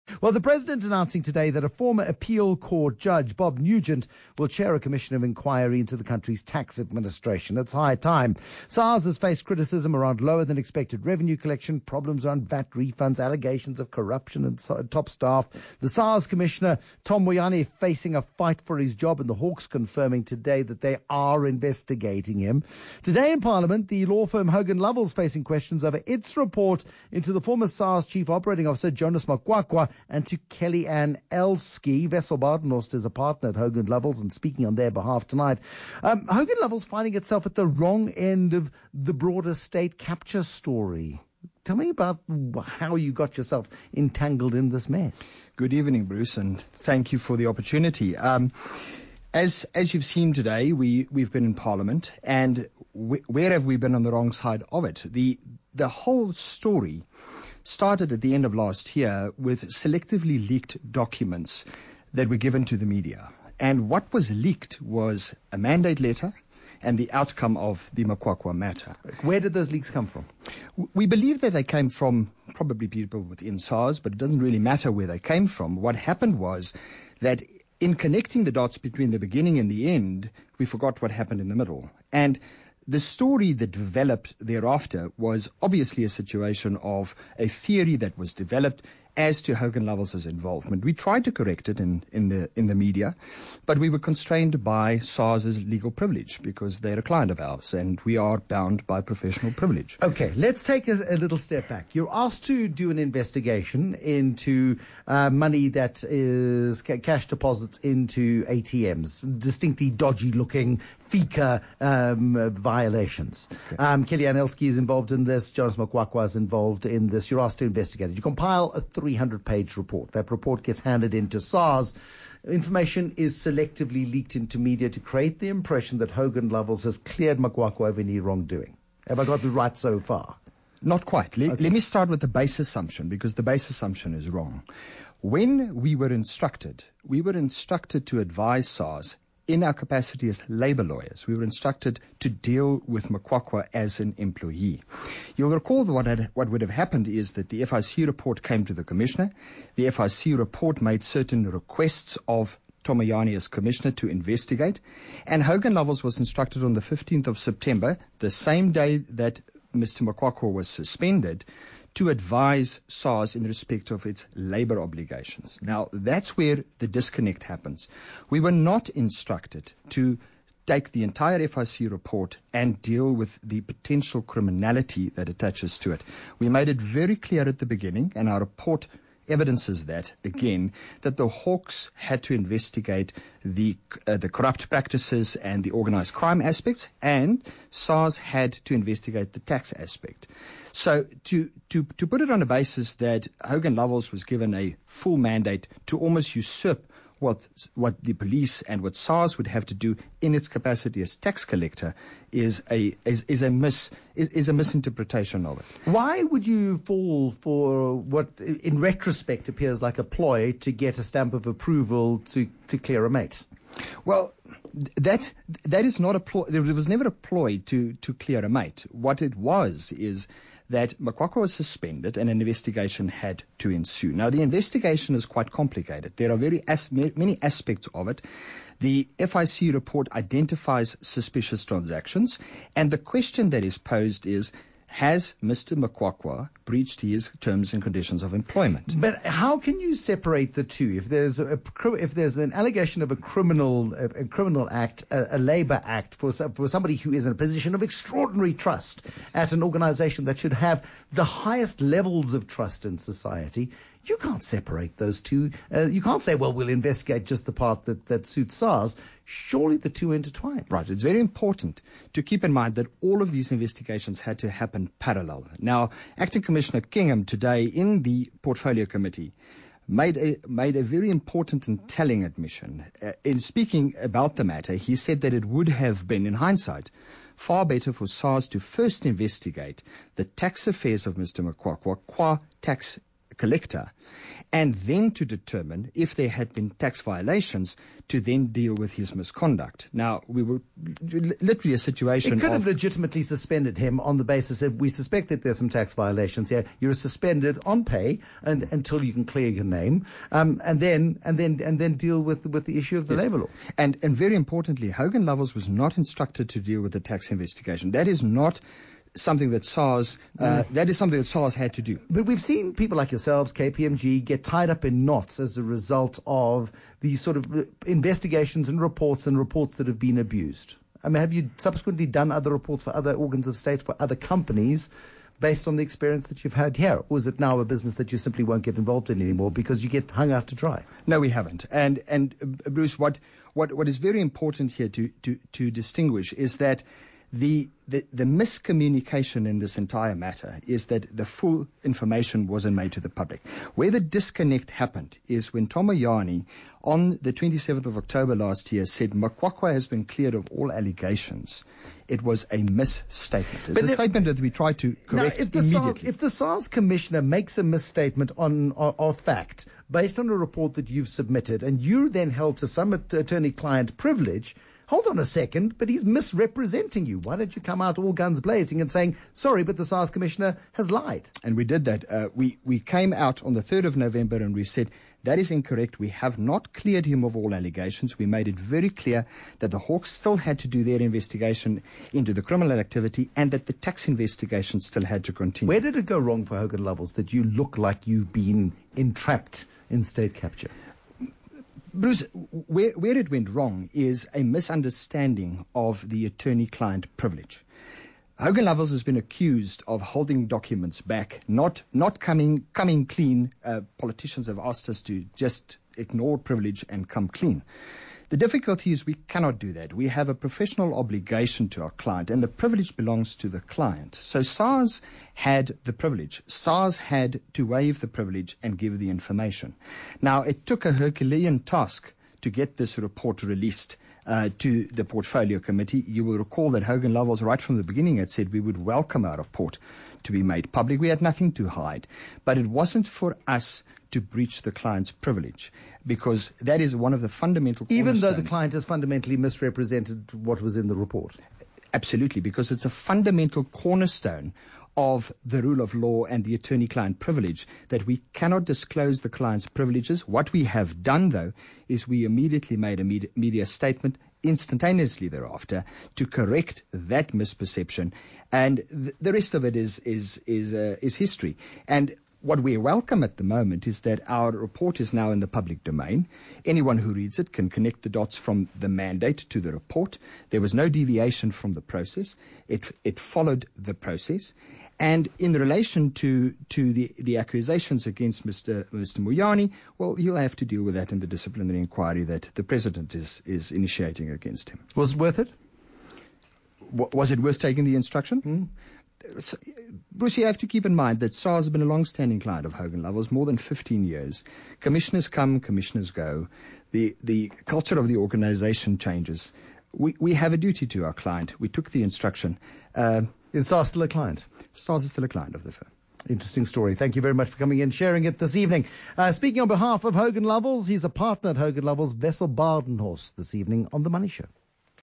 Well, the President announcing today that a former appeal court judge, Bob Nugent, will chair a commission of inquiry into the country's tax administration. It's high time. SARS has faced criticism around lower than expected revenue collection, problems around VAT refunds, allegations of corruption and top staff. The SARS Commissioner, Tom Moyane, facing a fight for his job, and the Hawks confirming today that they are investigating him. Today in Parliament, the law firm Hogan Lovells facing questions over its report into the former SARS Chief Operating Officer, Jonas Makwakwa, and to Kellyanne Elskie. Wessel Badenhorst is a partner at Hogan Lovells and speaking on their behalf tonight. Hogan Lovells finding itself at the wrong end of the broader state capture story. Tell me about how you got yourself entangled in this mess. Good evening, Bruce, and thank you for the opportunity. As you've seen today, we've been in Parliament, and where have we been on the wrong side of it? The whole story started at the end of last year with selectively leaked documents that were given to the media. And what was leaked was a mandate letter and the outcome of the Makwakwa matter. Where did those leaks come from? We believe that they came from probably people within SARS, but it doesn't really matter where they came from. What happened was that in connecting the dots between the beginning and the end, we forgot what happened in the middle. And the story that developed thereafter was obviously a situation of a theory that was developed as to Hogan Lovells' involvement. We tried to correct it in the media, but we were constrained by SARS' legal privilege because they're a client of ours and we are bound by professional privilege. Okay, let's take a little step back. You're asked to do an investigation into money that is cash deposits into ATMs, distinctly dodgy-looking FICA violations. Okay. Kellyanne Elskie is involved in this. Jonas Makwakwa is involved in this. You're asked to investigate it. You compile a 300-page report. That report gets handed into SARS. Information is selectively leaked into media to create the impression that Hogan Lovells has cleared Makwakwa of any wrongdoing. Have I got it right so far? Not quite. Let me start with the base assumption, because the base assumption is wrong. When we were instructed to advise SARS in our capacity as labour lawyers. We were instructed to deal with Makwakwa as an employee. You'll recall that what would have happened is that the FIC report came to the Commissioner. The FIC report made certain requests of Tom Moyane as Commissioner to investigate. And Hogan Lovells was instructed on the 15th of September, the same day that Mr. Makwakwa was suspended, to advise SARS in respect of its labour obligations. Now, that's where the disconnect happens. We were not instructed to take the entire FIC report and deal with the potential criminality that attaches to it. We made it very clear at the beginning, and our report evidences that, again, that the Hawks had to investigate the corrupt practices and the organised crime aspects, and SARS had to investigate the tax aspect. So to put it on the basis that Hogan Lovells was given a full mandate to almost usurp what the police and what SARS would have to do in its capacity as tax collector is a misinterpretation of it. Why would you fall for what in retrospect appears like a ploy to get a stamp of approval to clear a mate? Well, that is not a ploy. There was never a ploy to clear a mate. What it was is that Makwakwa was suspended and an investigation had to ensue. Now, the investigation is quite complicated. There are many aspects of it. The FIC report identifies suspicious transactions, and the question that is posed is, has Mr. Makwakwa breached his terms and conditions of employment? But how can you separate the two? If there's an allegation of a criminal act, a labour act for somebody who is in a position of extraordinary trust at an organisation that should have the highest levels of trust in society, you can't separate those two. You can't say, well, we'll investigate just the part that suits SARS. Surely the two are intertwined. Right. It's very important to keep in mind that all of these investigations had to happen parallel. Now, Acting Commissioner Kingham today in the Portfolio Committee made a very important and telling admission. In speaking about the matter, he said that it would have been, in hindsight, far better for SARS to first investigate the tax affairs of Mr. Makwakwa qua tax collector, and then to determine if there had been tax violations to then deal with his misconduct. Now, we were literally a situation It could have legitimately suspended him on the basis that we suspect that there's some tax violations here. You're suspended on pay until you can clear your name, and then deal with the issue of the labour law. And very importantly, Hogan Lovells was not instructed to deal with the tax investigation. That is not something that SARS had to do. But we've seen people like yourselves, KPMG, get tied up in knots as a result of these sort of investigations and reports that have been abused. I mean, have you subsequently done other reports for other organs of state, for other companies, based on the experience that you've had here? Or is it now a business that you simply won't get involved in anymore because you get hung out to dry? No, we haven't. And Bruce, what is very important here to distinguish is that the miscommunication in this entire matter is that the full information wasn't made to the public. Where the disconnect happened is when Tom Moyane, on the 27th of October last year, said Makwakwa has been cleared of all allegations. It was a misstatement. It's a statement that we tried to correct immediately. If the SARS commissioner makes a misstatement on fact, based on a report that you've submitted, and you're then held to some attorney-client privilege, hold on a second, but he's misrepresenting you. Why don't you come out all guns blazing and saying, sorry, but the SARS commissioner has lied? And we did that. We came out on the 3rd of November and we said, that is incorrect. We have not cleared him of all allegations. We made it very clear that the Hawks still had to do their investigation into the criminal activity and that the tax investigation still had to continue. Where did it go wrong for Hogan Lovells that you look like you've been entrapped in state capture? Bruce, where it went wrong is a misunderstanding of the attorney-client privilege. Hogan Lovells has been accused of holding documents back, not coming clean. Politicians have asked us to just ignore privilege and come clean. The difficulty is we cannot do that. We have a professional obligation to our client, and the privilege belongs to the client. So SARS had the privilege. SARS had to waive the privilege and give the information. Now, it took a Herculean task to get this report released to the Portfolio Committee. You will recall that Hogan Lovells, right from the beginning, had said we would welcome our report to be made public. We had nothing to hide. But it wasn't for us to breach the client's privilege, because that is one of the fundamental cornerstones. Even though the client has fundamentally misrepresented what was in the report? Absolutely, because it's a fundamental cornerstone of the rule of law and the attorney-client privilege that we cannot disclose the client's privileges. What we have done, though, is we immediately made a media statement instantaneously thereafter to correct that misperception, and the rest of it is history. And what we welcome at the moment is that our report is now in the public domain. Anyone who reads it can connect the dots from the mandate to the report. There was no deviation from the process. It followed the process. And in relation to the accusations against Mr. Moyane, well, he'll have to deal with that in the disciplinary inquiry that the President is initiating against him. Was it worth it? Was it worth taking the instruction? Bruce, you have to keep in mind that SARS has been a long-standing client of Hogan Lovells, more than 15 years. Commissioners come, commissioners go. The culture of the organization changes. We have a duty to our client. We took the instruction. Is SARS still a client? SARS is still a client of the firm. Interesting story. Thank you very much for coming in, sharing it this evening. Speaking on behalf of Hogan Lovells, he's a partner at Hogan Lovells, Wessel Badenhorst, this evening on The Money Show.